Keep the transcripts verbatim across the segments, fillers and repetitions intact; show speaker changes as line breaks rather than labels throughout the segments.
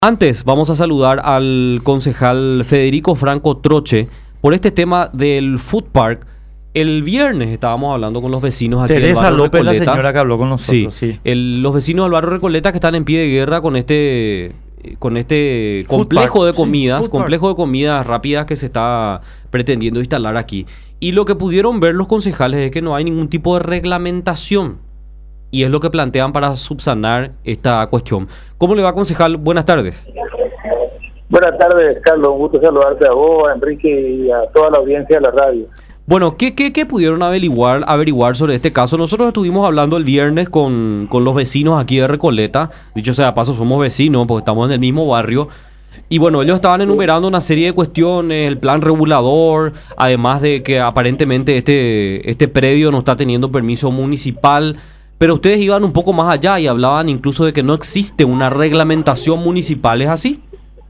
Antes vamos a saludar al concejal Federico Franco Troche por este tema del food park. El viernes estábamos hablando con los vecinos aquí del
Teresa
barrio
López, la
Recoleta.
señora que habló con nosotros.
Sí,
Sí.
el- los vecinos del barrio Recoleta que están en pie de guerra con este con este
Food
complejo
park,
de
sí,
comidas,
food park.
complejo de comidas rápidas que se está pretendiendo instalar aquí. Y lo que pudieron ver los concejales es que no hay ningún tipo de reglamentación. Y es lo que plantean para subsanar esta cuestión. ¿Cómo le va, concejal? Buenas tardes.
Buenas tardes, Carlos. Un gusto saludarte a vos, a Enrique y a toda la audiencia de la radio.
Bueno, ¿qué, qué, qué pudieron averiguar, averiguar sobre este caso? Nosotros estuvimos hablando el viernes con, con los vecinos aquí de Recoleta. Dicho sea de paso, somos vecinos porque estamos en el mismo barrio. Y bueno, ellos estaban enumerando una serie de cuestiones, el plan regulador, además de que aparentemente este, este predio no está teniendo permiso municipal. Pero ustedes iban un poco más allá y hablaban incluso de que no existe una reglamentación municipal, ¿es así?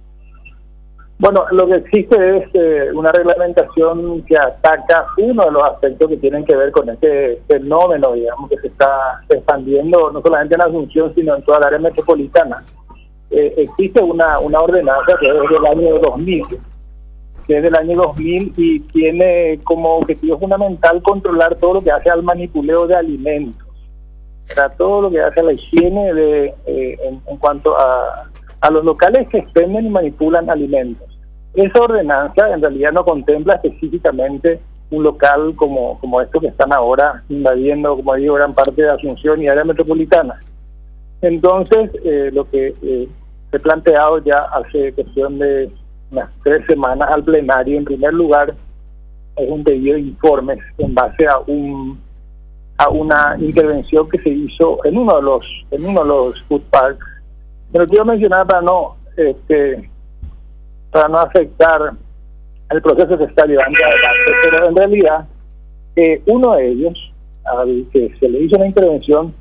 Bueno, lo que existe es eh, una reglamentación que ataca uno de los aspectos que tienen que ver con este fenómeno, digamos, que se está expandiendo no solamente en Asunción, sino en toda la área metropolitana. Eh, existe una, una ordenanza que es del año dos mil, que es del año dos mil y tiene como objetivo fundamental controlar todo lo que hace al manipuleo de alimentos, o sea, todo lo que hace a la higiene de, eh, en, en cuanto a, a los locales que expenden y manipulan alimentos. Esa ordenanza en realidad no contempla específicamente un local como, como estos que están ahora invadiendo, como digo, gran parte de Asunción y área metropolitana. Entonces, eh, lo que eh, he planteado ya hace cuestión de unas tres semanas al plenario, en primer lugar, es un pedido de informes en base a un a una intervención que se hizo en uno de los en uno de los food parks. Pero quiero mencionar para no este para no afectar el proceso que está llevando adelante, pero en realidad eh, uno de ellos, al que se le hizo una intervención,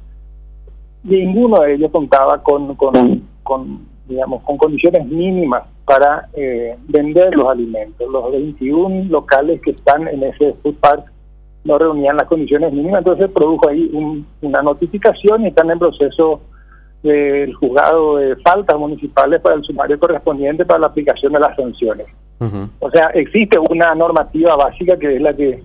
ninguno de ellos contaba con, con, con digamos, con condiciones mínimas para eh, vender los alimentos. Los veintiún locales que están en ese food park no reunían las condiciones mínimas, entonces produjo ahí un, una notificación y están en proceso del juzgado de faltas municipales para el sumario correspondiente para la aplicación de las sanciones. Uh-huh. O sea, existe una normativa básica que es la que,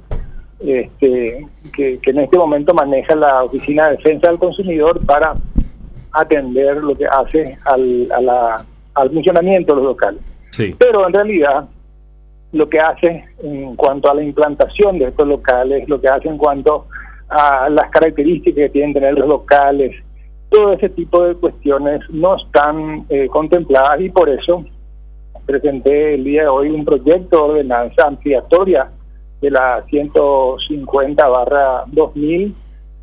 este, que, que en este momento maneja la Oficina de Defensa del Consumidor para atender lo que hace al, a la, al funcionamiento de los locales.
Sí.
Pero en realidad lo que hace en cuanto a la implantación de estos locales, lo que hace en cuanto a las características que tienen que tener los locales, todo ese tipo de cuestiones no están eh, contempladas y por eso presenté el día de hoy un proyecto de ordenanza ampliatoria de la ciento cincuenta barra dos mil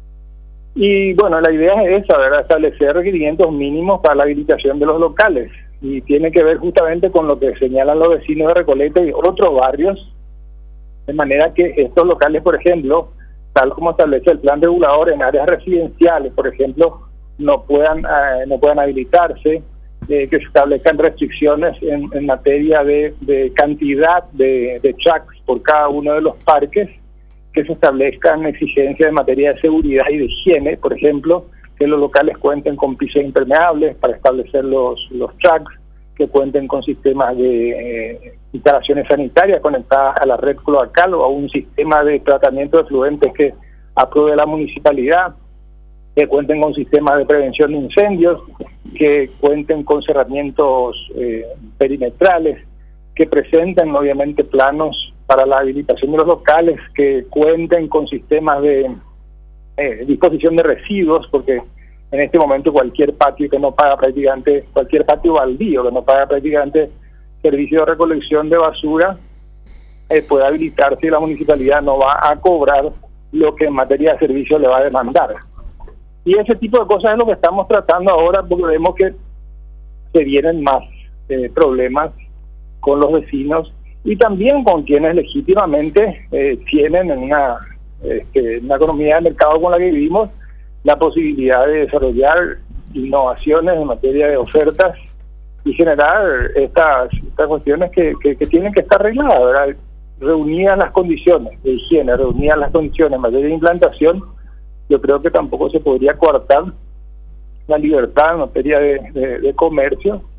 y bueno, la idea es esa, ¿verdad? Establecer requerimientos mínimos para la habilitación de los locales y tiene que ver justamente con lo que señalan los vecinos de Recoleta y otros barrios, de manera que estos locales, por ejemplo, tal como establece el plan regulador en áreas residenciales, por ejemplo, no puedan eh, no puedan habilitarse, eh, que se establezcan restricciones en, en materia de, de cantidad de, de trucks por cada uno de los parques, que se establezcan exigencias en materia de seguridad y de higiene, por ejemplo, que los locales cuenten con pisos impermeables para establecer los, los trucks, que cuenten con sistemas de eh, instalaciones sanitarias conectadas a la red cloacal o a un sistema de tratamiento de efluentes que apruebe la municipalidad, que cuenten con sistemas de prevención de incendios, que cuenten con cerramientos eh, perimetrales, que presenten obviamente planos para la habilitación de los locales, que cuenten con sistemas de eh, disposición de residuos, porque en este momento cualquier patio que no paga prácticamente, cualquier patio baldío que no paga prácticamente servicio de recolección de basura, eh, puede habilitarse y la municipalidad no va a cobrar lo que en materia de servicio le va a demandar. Y ese tipo de cosas es lo que estamos tratando ahora, porque vemos que se vienen más eh, problemas con los vecinos y también con quienes legítimamente eh, tienen en una, este, una economía de mercado con la que vivimos la posibilidad de desarrollar innovaciones en materia de ofertas y generar estas, estas cuestiones que, que, que tienen que estar arregladas, ¿verdad? Reunidas las condiciones de higiene, reunidas las condiciones en materia de implantación, yo creo que tampoco se podría coartar la libertad en materia de, de, de comercio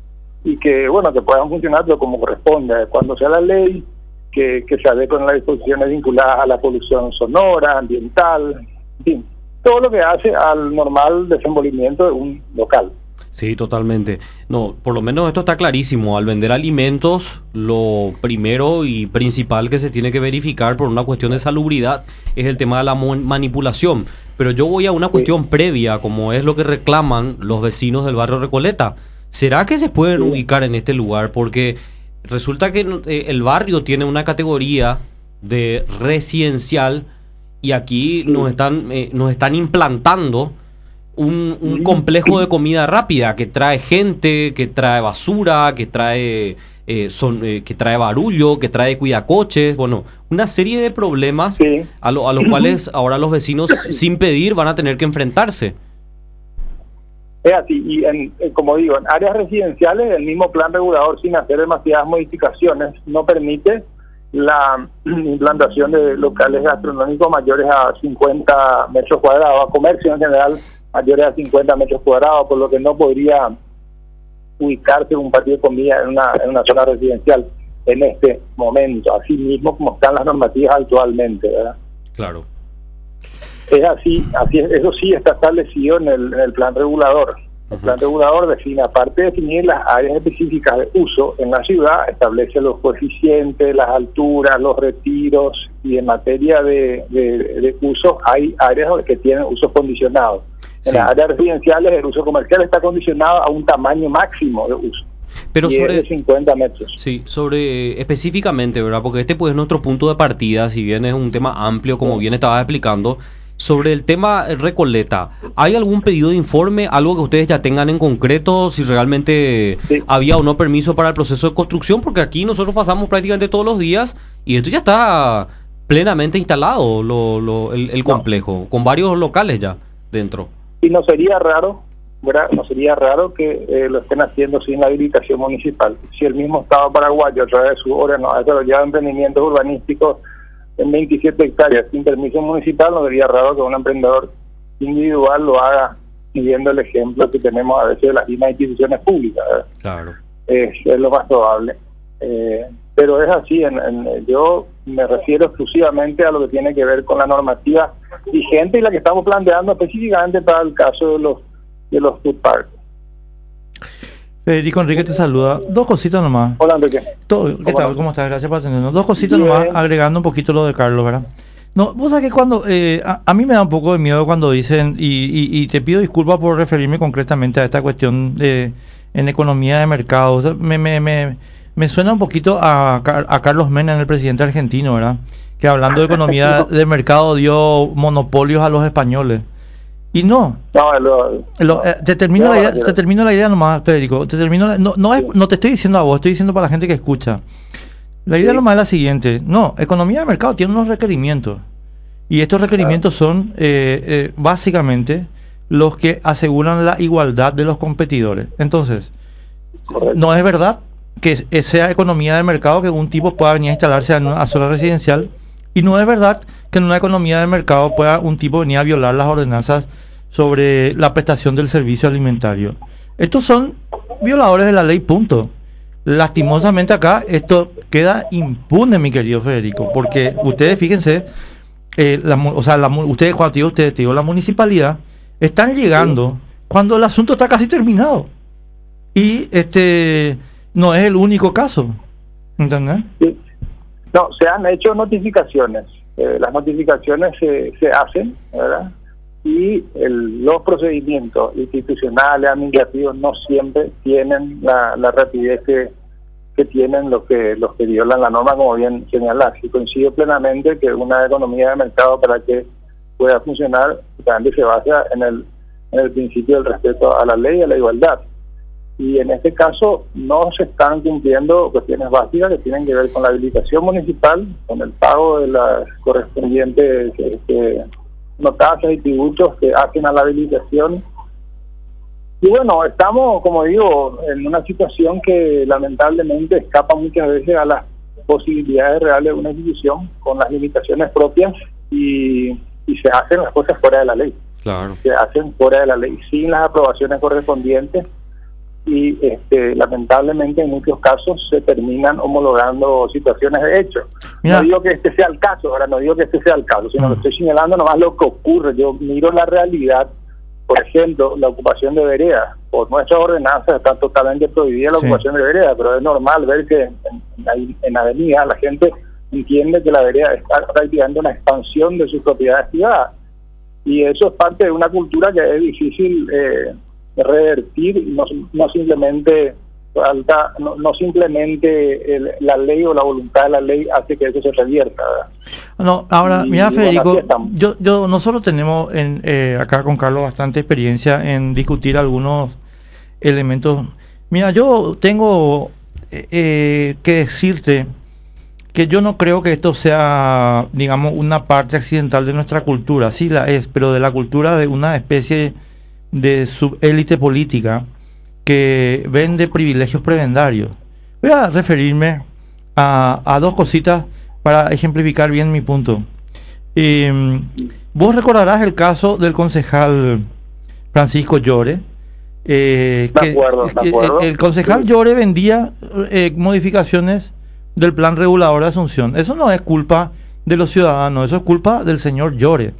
y que, bueno, que puedan funcionar pero como corresponde, cuando sea la ley, que, que se adecuen a las disposiciones vinculadas a la polución sonora, ambiental, en fin, todo lo que hace al normal desenvolvimiento de un local.
Sí, totalmente. No, por lo menos esto está clarísimo. Al vender alimentos, lo primero y principal que se tiene que verificar por una cuestión de salubridad es el tema de la manipulación. Pero yo voy a una cuestión sí. previa, como es lo que reclaman los vecinos del barrio Recoleta. ¿Será que se pueden sí. ubicar en este lugar? Porque resulta que eh, el barrio tiene una categoría de residencial y aquí sí. nos están, eh, nos están implantando Un, un complejo de comida rápida que trae gente, que trae basura, que trae eh, son, eh, que trae barullo, que trae cuidacoches, bueno, una serie de problemas sí. a, lo, a los cuales ahora los vecinos sin pedir van a tener que enfrentarse.
Es así, y en, como digo, en áreas residenciales el mismo plan regulador, sin hacer demasiadas modificaciones, no permite la implantación de locales gastronómicos mayores a cincuenta metros cuadrados, a comercio en general mayores a cincuenta metros cuadrados, por lo que no podría ubicarse un patio de comida en una, en una zona residencial en este momento, así mismo como están las normativas actualmente, ¿verdad?
Claro.
Es así, así es, eso sí está establecido en el, en el plan regulador. El plan regulador define, aparte de definir las áreas específicas de uso en la ciudad, establece los coeficientes, las alturas, los retiros, y en materia de, de, de uso hay áreas que tienen usos condicionados. En sí. las áreas residenciales el uso comercial está condicionado a un tamaño máximo de uso.
Pero
y
sobre
es de cincuenta metros.
Sí, sobre específicamente, ¿verdad? Porque este pues es nuestro punto de partida, si bien es un tema amplio, como sí. bien estabas explicando. Sobre el tema Recoleta, ¿hay algún pedido de informe, algo que ustedes ya tengan en concreto, si realmente sí. había o no permiso para el proceso de construcción? Porque aquí nosotros pasamos prácticamente todos los días y esto ya está plenamente instalado, lo, lo, el, el complejo, no. con varios locales ya dentro.
Y no sería raro, ¿verdad? No sería raro que eh, lo estén haciendo sin la habilitación municipal. Si el mismo Estado paraguayo, a través de su órgano, ha desarrollado emprendimientos urbanísticos en veintisiete hectáreas sin permiso municipal, no sería raro que un emprendedor individual lo haga siguiendo el ejemplo que tenemos a veces de las mismas instituciones públicas, ¿verdad?
Claro.
Es, es lo más probable. Eh, pero es así, en, en, yo me refiero exclusivamente a lo que tiene que ver con la normativa vigente y la que estamos planteando específicamente para el caso de los de los food parks.
Federico Enrique te saluda. Dos cositas nomás.
Hola, Enrique.
Todo, ¿Qué tal? ¿Cómo estás? Gracias por atendernos. Dos cositas Bien. nomás, agregando un poquito lo de Carlos, ¿verdad? No, vos sabés que cuando... Eh, a, a mí me da un poco de miedo cuando dicen, y, y, y te pido disculpas por referirme concretamente a esta cuestión de en economía de mercado. O sea, me, me, me, me suena un poquito a, a Carlos Menem, el presidente argentino, ¿verdad? Que hablando de economía de mercado dio monopolios a los españoles. Y no,
no, lo,
lo, eh, te termino no, la idea, te termino la idea nomás, Federico. Te termino la, no, no, es, no te estoy diciendo a vos, estoy diciendo para la gente que escucha. La idea sí. nomás es la siguiente. No, economía de mercado tiene unos requerimientos. Y estos requerimientos claro. son eh, eh, básicamente los que aseguran la igualdad de los competidores. Entonces, Correcto. no es verdad que sea economía de mercado que un tipo pueda venir a instalarse en una zona residencial. Y no es verdad que en una economía de mercado pueda un tipo venir a violar las ordenanzas sobre la prestación del servicio alimentario. Estos son violadores de la ley, punto. Lastimosamente acá esto queda impune, mi querido Federico, porque ustedes fíjense, eh, la, o sea, la, ustedes cuando te digo, ustedes, te digo la municipalidad, están llegando sí. cuando el asunto está casi terminado. Y este no es el único caso, ¿entendés?
Sí. No, se han hecho notificaciones, eh, las notificaciones se, se hacen, ¿verdad? Y el, los procedimientos institucionales, administrativos, no siempre tienen la, la rapidez que, que tienen los que los que violan la norma, como bien señalas. Y coincido plenamente que una economía de mercado, para que pueda funcionar, también se basa en el, en el principio del respeto a la ley y a la igualdad. Y en este caso no se están cumpliendo cuestiones básicas que tienen que ver con la habilitación municipal, con el pago de las correspondientes este, notas y tributos que hacen a la habilitación. Y bueno, estamos, como digo, en una situación que lamentablemente escapa muchas veces a las posibilidades reales de una institución, con las limitaciones propias, y, y se hacen las cosas fuera de la ley.
Claro.
Se hacen fuera de la ley, sin las aprobaciones correspondientes. y este, lamentablemente en muchos casos se terminan homologando situaciones de hecho. Mira. No digo que este sea el caso, ahora no digo que este sea el caso, sino que estoy señalando nomás lo que ocurre. Yo miro la realidad. Por ejemplo, la ocupación de veredas. Por nuestras ordenanzas está totalmente prohibida la sí. ocupación de veredas, pero es normal ver que en, en, en avenida la gente entiende que la vereda está practicando una expansión de sus propiedades privadas. Y eso es parte de una cultura que es difícil eh, revertir, no, no simplemente falta, no, no simplemente el, la ley o la voluntad de la ley hace que eso se revierta, ¿verdad?
No, ahora, y, mira, y Federico, bueno, yo, yo, nosotros tenemos en, eh, acá con Carlos bastante experiencia en discutir algunos elementos. Mira, yo tengo eh, que decirte que yo no creo que esto sea, digamos, una parte accidental de nuestra cultura. Sí la es, pero de la cultura de una especie de subélite política que vende privilegios prebendarios. Voy a referirme a, a dos cositas para ejemplificar bien mi punto. Eh, vos recordarás el caso del concejal Francisco Llore. Eh,
de acuerdo,
que,
de acuerdo.
El, el concejal sí. Llore vendía eh, modificaciones del plan regulador de Asunción. Eso no es culpa de los ciudadanos, eso es culpa del señor Llore.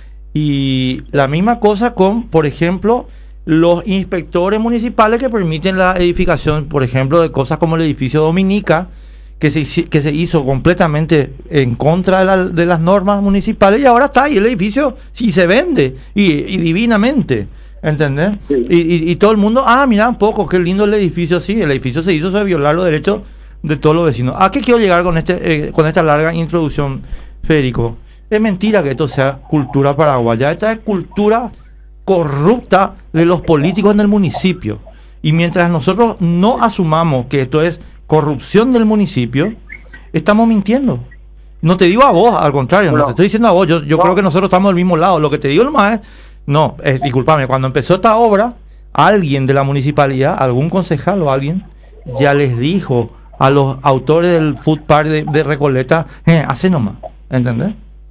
Y la misma cosa con, por ejemplo, los inspectores municipales que permiten la edificación, por ejemplo, de cosas como el edificio Dominica, que se, que se hizo completamente en contra de, la, de las normas municipales, y ahora está ahí el edificio, sí se vende, y, y divinamente, ¿entendés? Sí. Y, y, y todo el mundo, ah, mira un poco, qué lindo el edificio, sí, el edificio se hizo sobre violar los derechos de todos los vecinos. ¿A qué quiero llegar con, este, eh, con esta larga introducción, Federico? Es mentira que esto sea cultura paraguaya, esta es cultura corrupta de los políticos en el municipio, y mientras nosotros no asumamos que esto es corrupción del municipio, estamos mintiendo. No te digo a vos, al contrario, no, no te estoy diciendo a vos, yo, yo no. creo que nosotros estamos del mismo lado. Lo que te digo nomás es, no, es, discúlpame, cuando empezó esta obra, alguien de la municipalidad, algún concejal o alguien, ya les dijo a los autores del food park de, de Recoleta, eh, hace nomás, ¿entendés?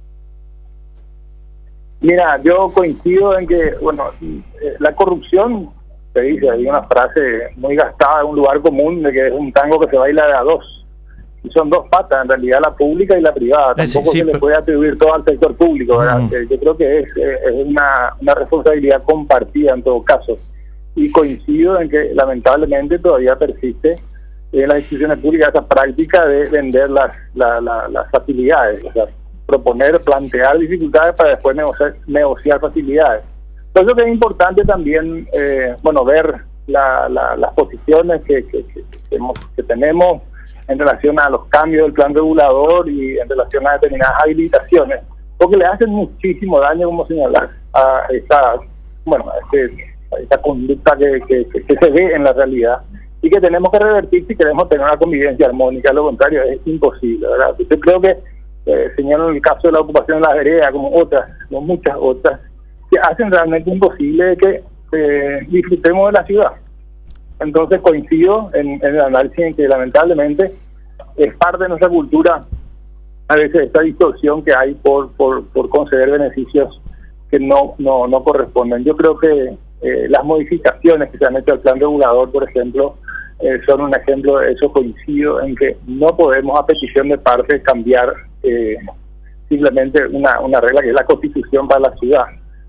Mira, yo coincido en que, bueno, la corrupción, se dice, hay una frase muy gastada en un lugar común de que es un tango que se baila de a dos. Y son dos patas, en realidad, la pública y la privada. Tampoco sí, sí, se le puede atribuir todo al sector público, ¿verdad? Uh-huh. Yo creo que es, es una, una responsabilidad compartida en todo caso. Y coincido en que, lamentablemente, todavía persiste en las instituciones públicas esa práctica de vender las, la, la, las facilidades, o sea, proponer, plantear dificultades para después negociar, negociar facilidades. Por eso que es importante también, eh, bueno, ver la, la, las posiciones que, que, que, que, hemos, que tenemos en relación a los cambios del plan regulador y en relación a determinadas habilitaciones, porque le hacen muchísimo daño, como señalar, a esa, bueno, a, este, a esa conducta que, que, que, que se ve en la realidad y que tenemos que revertir si queremos tener una convivencia armónica. Lo contrario es imposible, ¿verdad? Yo creo que Eh, señalo en el caso de la ocupación de las veredas, como otras, como muchas otras, que hacen realmente imposible que eh, disfrutemos de la ciudad. Entonces coincido en, en el análisis en que lamentablemente es parte de nuestra cultura a veces esta distorsión que hay por por, por conceder beneficios que no no no corresponden. Yo creo que eh, las modificaciones que se han hecho al plan regulador, por ejemplo, Eh, son un ejemplo de eso. Coincido en que no podemos a petición de parte cambiar eh, simplemente una, una regla que es la Constitución para la ciudad.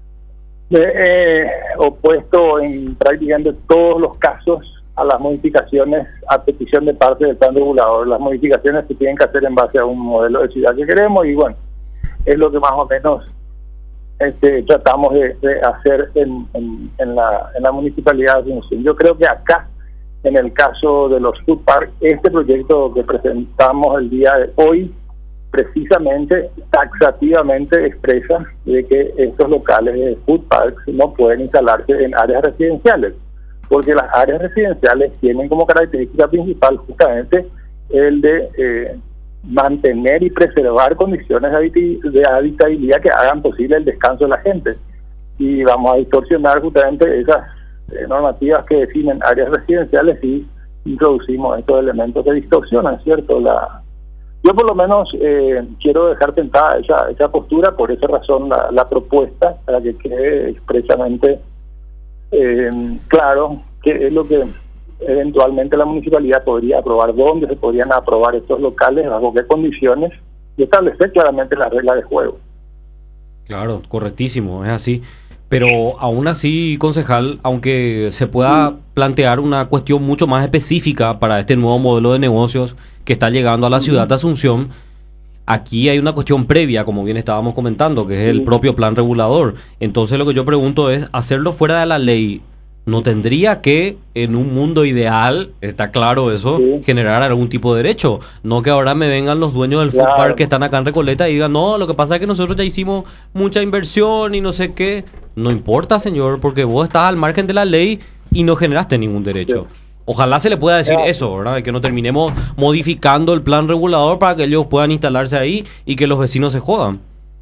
Eh, eh, opuesto en prácticamente todos los casos a las modificaciones a petición de parte del plan regulador. Las modificaciones se tienen que hacer en base a un modelo de ciudad que queremos, y bueno, es lo que más o menos este, tratamos de, de hacer en, en, en, la, en la municipalidad de Asunción. Yo creo que acá, en el caso de los food parks, este proyecto que presentamos el día de hoy precisamente taxativamente expresa de que estos locales de food parks no pueden instalarse en áreas residenciales, porque las áreas residenciales tienen como característica principal justamente el de eh, mantener y preservar condiciones de, habit- de habitabilidad que hagan posible el descanso de la gente, y vamos a distorsionar justamente esas Eh, normativas que definen áreas residenciales y introducimos estos elementos que distorsionan, ¿cierto? La, yo por lo menos eh, quiero dejar tentada esa, esa postura, por esa razón la, la propuesta, para que quede expresamente eh, claro qué es lo que eventualmente la municipalidad podría aprobar dónde se podrían aprobar estos locales, bajo qué condiciones, y establecer claramente las reglas de juego.
Claro, correctísimo, es así. Pero aún así, concejal, aunque se pueda plantear una cuestión mucho más específica para este nuevo modelo de negocios que está llegando a la ciudad de Asunción, aquí hay una cuestión previa, como bien estábamos comentando, que es el propio plan regulador. Entonces lo que yo pregunto es, hacerlo fuera de la ley, ¿no tendría que, en un mundo ideal, está claro eso, sí, generar algún tipo de derecho? No que ahora me vengan los dueños del
claro.
food park que están acá en Recoleta y digan, no, lo que pasa es que nosotros ya hicimos mucha inversión y no sé qué. No importa, señor, porque vos estás al margen de la ley y no generaste ningún derecho. Sí. Ojalá se le pueda decir claro. eso, ¿verdad? De que no terminemos modificando el plan regulador para que ellos puedan instalarse ahí y que los vecinos se jodan.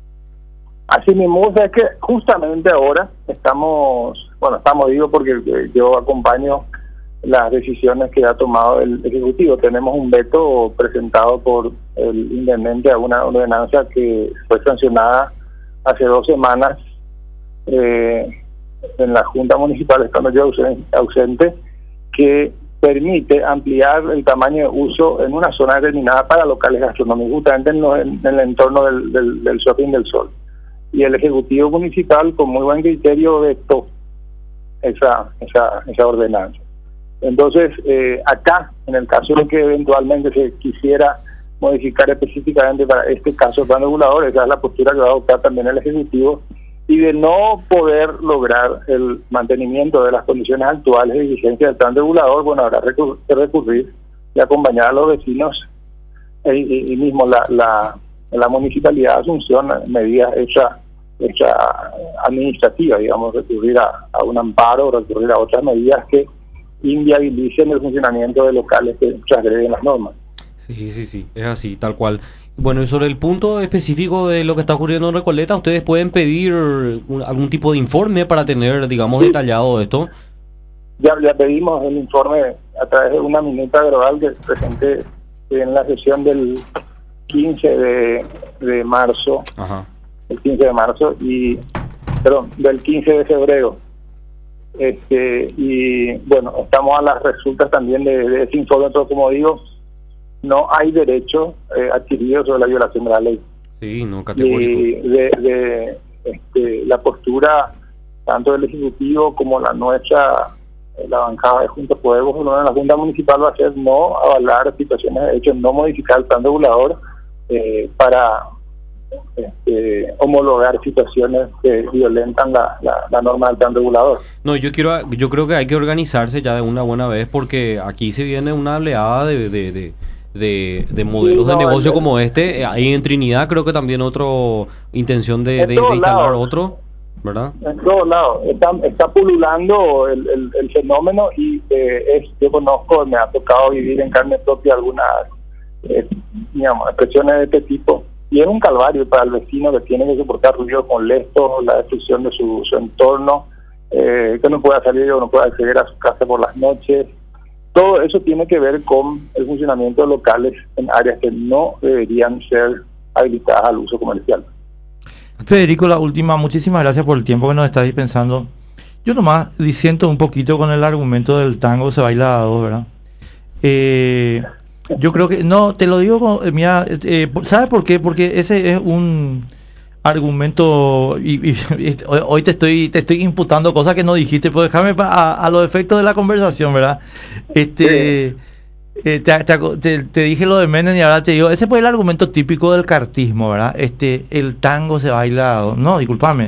Así mismo, o sea, es que justamente ahora estamos, bueno, estamos, digo, porque yo acompaño las decisiones que ha tomado el Ejecutivo. Tenemos un veto presentado por el intendente a una ordenanza que fue sancionada hace dos semanas eh, en la Junta Municipal, estando yo ausente, que permite ampliar el tamaño de uso en una zona determinada para locales gastronómicos, justamente en, lo, en, en el entorno del, del, del Shopping del Sol. Y el Ejecutivo Municipal, con muy buen criterio, vetó esa, esa, esa ordenanza. Entonces, eh, acá, en el caso de que eventualmente se quisiera modificar específicamente para este caso el plan regulador, esa es la postura que va a adoptar también el Ejecutivo, y de no poder lograr el mantenimiento de las condiciones actuales de vigencia del plan regulador, bueno, habrá que recurrir y acompañar a los vecinos y, y, y mismo la, la, la Municipalidad de Asunción, medidas hechas hecha administrativa, digamos, recurrir a, a un amparo, recurrir a otras medidas que inviabilicen el funcionamiento de locales que transgreden las normas.
Sí, sí, sí, es así, tal cual. Bueno, y sobre el punto específico de lo que está ocurriendo en Recoleta, ¿ustedes pueden pedir un, algún tipo de informe para tener, digamos, sí, detallado esto?
Ya, ya pedimos el informe a través de una minuta verbal que presenté en la sesión del quince de marzo. Ajá. El quince de marzo y perdón del quince de febrero, este y bueno, estamos a las resultas también de, de ese informe, pero como digo, no hay derecho eh, adquirido sobre la violación de la ley.
Sí, no categórico.
Y de, de este, la postura tanto del Ejecutivo como la nuestra, la bancada de Juntos Podemos, en la Junta Municipal, va a ser no avalar situaciones de hecho, no modificar el plan regulador eh, para Este, homologar situaciones que violentan la, la, la norma del plan regulador.
No, yo quiero, yo creo que hay que organizarse ya de una buena vez, porque aquí se viene una oleada de, de, de, de, de modelos sí, no, de negocio el, como este. Ahí en Trinidad creo que también otro intención de, de, de instalar lados, otro, ¿verdad?
En todos lados. Está, está pululando el, el, el fenómeno y eh, es, yo conozco, me ha tocado vivir en carne propia algunas eh, digamos, expresiones de este tipo. Y es un calvario para el vecino que tiene que soportar ruido molesto, la destrucción de su, su entorno, eh, que no pueda salir o no pueda acceder a su casa por las noches. Todo eso tiene que ver con el funcionamiento de locales en áreas que no deberían ser habilitadas al uso comercial.
Federico, la última, muchísimas gracias por el tiempo que nos está dispensando. Yo nomás disiento un poquito con el argumento del tango se baila a dos, ¿verdad? Eh... Yo creo que, no, te lo digo, mira, eh, ¿sabes por qué? Porque ese es un argumento, y, y, y hoy te estoy te estoy imputando cosas que no dijiste, pues déjame a, a los efectos de la conversación, ¿verdad? Este, sí. eh, te, te, te, te dije lo de Menem y ahora te digo, ese fue el argumento típico del cartismo, ¿verdad? Este, el tango se baila, no, discúlpame.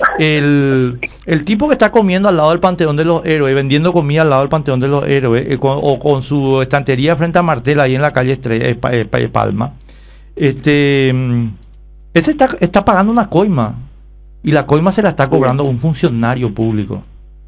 El, el tipo que está comiendo al lado del Panteón de los Héroes, vendiendo comida al lado del Panteón de los Héroes, eh, con, o con su estantería frente a Martel ahí en la calle Estrella, eh, eh, Palma, este, ese está, está pagando una coima y la coima se la está cobrando un funcionario público.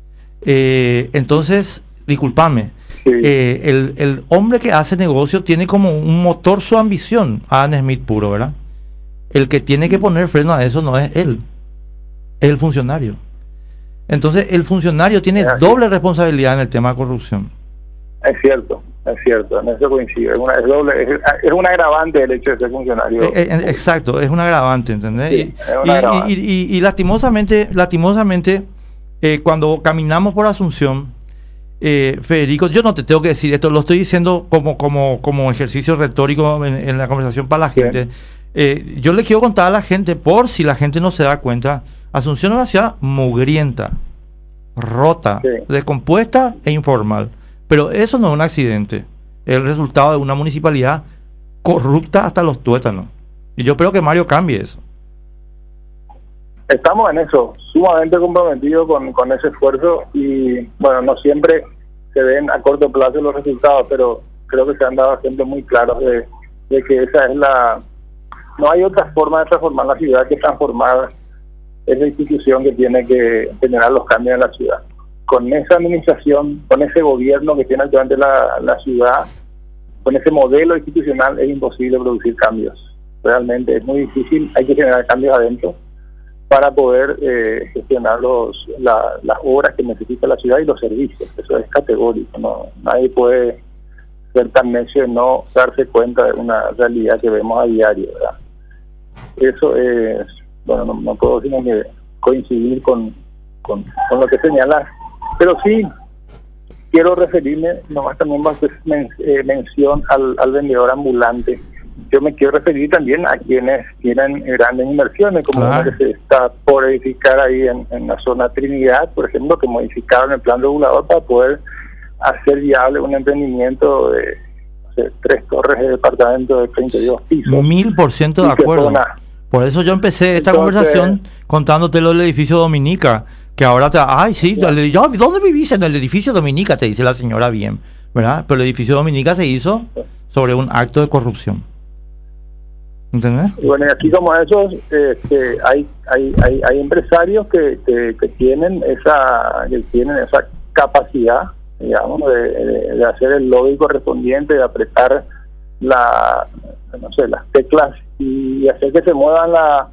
Eh, entonces, discúlpame, eh, el, el hombre que hace negocio tiene como un motor su ambición, Adam Smith puro, ¿verdad? El que tiene que poner freno a eso no es él, es el funcionario. Entonces el funcionario tiene doble responsabilidad en el tema de corrupción.
Es cierto, es cierto, en eso coincide. Es una, es doble, es, es un agravante el hecho de ser funcionario.
Eh, eh, exacto, es un agravante, ¿entendés? Sí, y, agravante. Y, y, y, y lastimosamente, lastimosamente eh, cuando caminamos por Asunción, Eh, Federico, yo no te tengo que decir esto, lo estoy diciendo como, como, como ejercicio retórico en, en la conversación para la gente. Eh, yo le quiero contar a la gente, por si la gente no se da cuenta, Asunción es una ciudad mugrienta, rota, sí, descompuesta e informal. Pero eso no es un accidente, es el resultado de una municipalidad corrupta hasta los tuétanos. Y yo espero que Mario cambie eso.
Estamos en eso, sumamente comprometidos con, con ese esfuerzo y bueno, no siempre se ven a corto plazo los resultados, pero creo que se han dado siempre muy claros de, de que esa es la... No hay otra forma de transformar la ciudad que transformar esa institución que tiene que generar los cambios en la ciudad. Con esa administración, con ese gobierno que tiene actualmente la, la ciudad, con ese modelo institucional es imposible producir cambios. Realmente es muy difícil, hay que generar cambios adentro para poder eh, gestionar los, la, las obras que necesita la ciudad y los servicios. Eso es categórico, no nadie puede ser tan necio de no darse cuenta de una realidad que vemos a diario, ¿verdad? Eso es, bueno, no, no puedo sino que coincidir con, con, con lo que señalas, pero sí quiero referirme, nomás también va a hacer men, eh, mención al, al vendedor ambulante. Yo me quiero referir también a quienes tienen grandes inversiones, como claro, una que se está por edificar ahí en, en la zona Trinidad, por ejemplo, que modificaron el plan regulador para poder hacer viable un emprendimiento de no sé, tres torres de departamento de treinta y dos pisos.
Mil por ciento de acuerdo. Una... Por eso yo empecé esta Entonces, conversación contándote lo del edificio Dominica, que ahora te... Ay, sí, ya. Yo, ¿dónde vivís? En el edificio Dominica, te dice la señora bien, ¿verdad? Pero el edificio Dominica se hizo sobre un acto de corrupción. ¿Entendés?
Y bueno, y aquí como esos, este, hay, hay, hay, hay empresarios que, que, que tienen esa, que tienen esa capacidad, digamos, de, de, de hacer el lobby correspondiente, de apretar la, no sé, las teclas y hacer que se muevan la,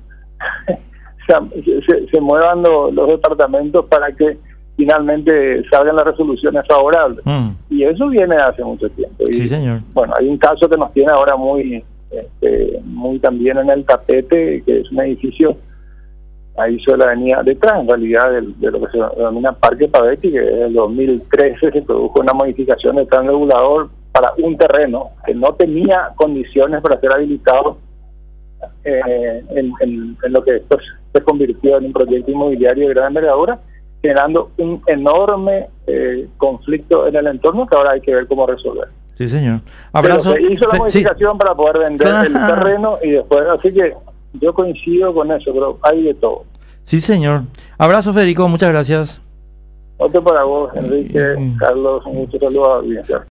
se, se, se muevan lo, los departamentos para que finalmente salgan las resoluciones favorables. Mm. Y eso viene hace mucho tiempo. Y,
sí, señor.
Bueno, hay un caso que nos tiene ahora muy Este, muy también en el tapete, que es un edificio ahí sobre la avenida detrás, en realidad, de, de lo que se denomina Parque Paveti, que en el dos mil trece se produjo una modificación del plan regulador para un terreno que no tenía condiciones para ser habilitado eh, en, en, en lo que después se convirtió en un proyecto inmobiliario de gran envergadura, generando un enorme eh, conflicto en el entorno que ahora hay que ver cómo resolver.
Sí, señor. Abrazo.
Pero se hizo la modificación sí. para poder vender Ajá. el terreno y después, así que yo coincido con eso, pero hay de todo.
Sí, señor. Abrazo, Federico, muchas gracias.
Otro para vos, Enrique, mm. Carlos, un gusto, saludos a la audiencia.